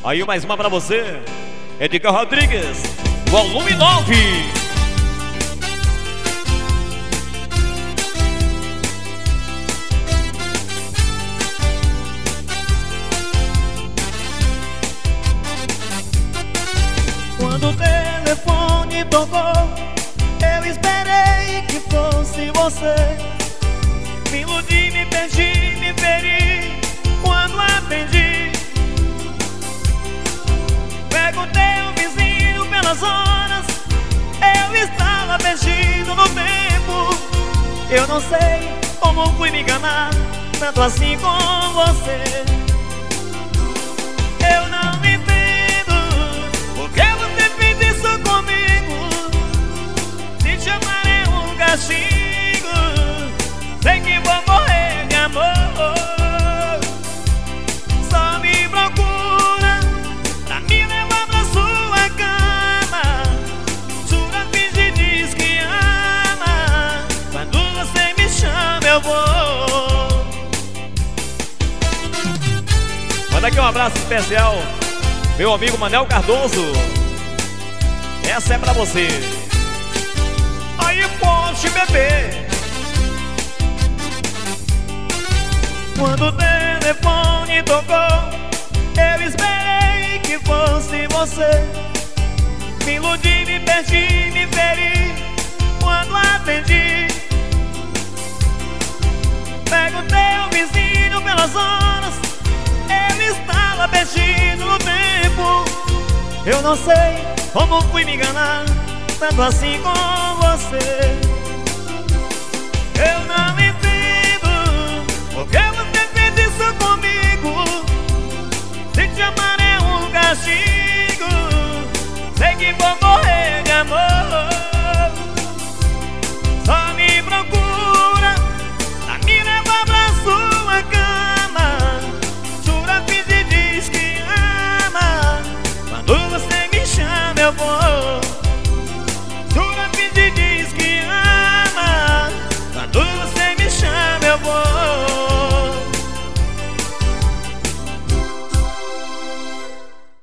Aí mais uma pra você, Edgar Rodrigues, volume 9. Quando o telefone tocou, eu esperei que fosse você. Me iludi, me perdi, me feri quando atendi. Perguntei ao vizinho pelas horas, eu estava perdido no tempo. Eu não sei como fui me enganar, tanto assim com você. Eu não entendo porque você fez isso comigo. Se te amar é um castigo, sei que vou morrer de amor. Só me procura pra me levar pra sua cama. Jura, finge, diz que ama. Quando você me chama eu vou. Manda aqui um abraço especial, meu amigo Manel Cardoso. Essa é pra você. Aí pode beber. Quando o telefone tocou, eu esperei que fosse você. Me iludi, me perdi, me feri quando atendi. Perguntei ao vizinho pelas horas, ele estava perdido no tempo. Eu não sei como fui me enganar, tanto assim com você. Eu não entendo porque você fez isso comigo. Se te amar é um castigo, sei que vou morrer de amor. Só me procura pra me levar pra sua cama. Jura, finge, diz que ama. Quando você me chama eu vou.